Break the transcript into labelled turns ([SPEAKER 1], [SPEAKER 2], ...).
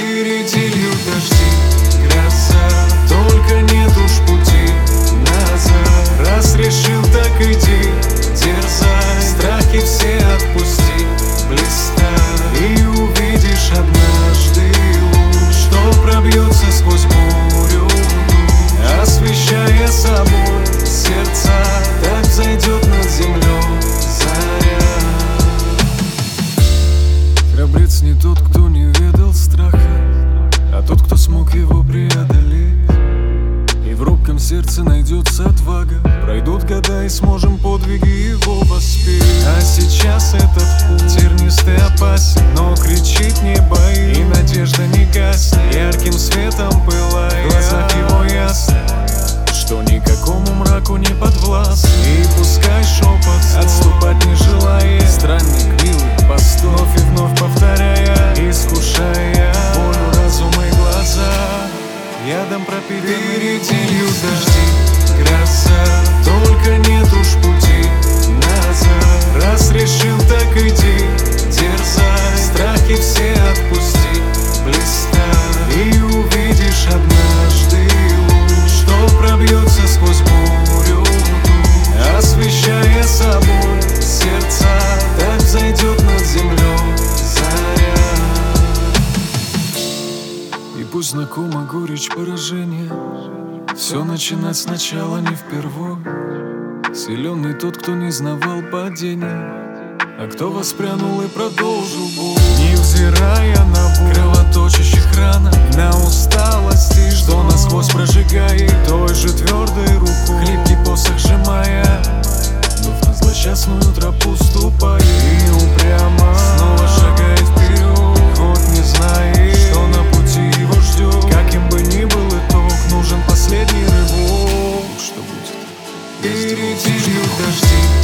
[SPEAKER 1] Впереди льют дожди, гроза, только нет уж пути назад. Раз решил, так иди, дерзай, страхи все отпусти, блистай, и увидишь однажды луч, что пробьется сквозь бурю, освещая собой сердца. Так взойдет над землей заря. Храбрец не тот, кто не ведал страха, а тот, кто смог его преодолеть. И в робком сердце найдется отвага. Пройдут года и сможем подвиги его воспеть. А сейчас этот путь тернистый, опасен, но кричит небо, и надежда не гаснет. Ярким светом пылая, в глазах его ясно, что никакому мраку не подвластен. И пускай шепот отступать не желая, странник милый постой, вновь и вновь повторяя, искушая волю разума и глаза, ядом пропитанный. Впереди льют дожди, гроза, только нет уж пути назад. Раз решил, так иди, дерзай, страхи все отпусти, блистай, и увидишь однажды луч, что пробьется сквозь бурю, освещая собой сердца. Так взойдет над землей заря. И пусть знакома горечь поражения, все начинать сначала не впервой. Силен тот, кто не знавал падения, а кто воспрянул и продолжил бой. Невзирая на боль кровоточащих ранах, на усталости, что насквозь прожигает, той же твердой рукой хлипкий посох сжимая, вновь на злосчастную тропу ступая, и упрямо снова шагает вперед, хоть не знает, что на пути его ждет. Каким бы ни был итог, нужен последний рывок. Что будет? Впереди льют дожди,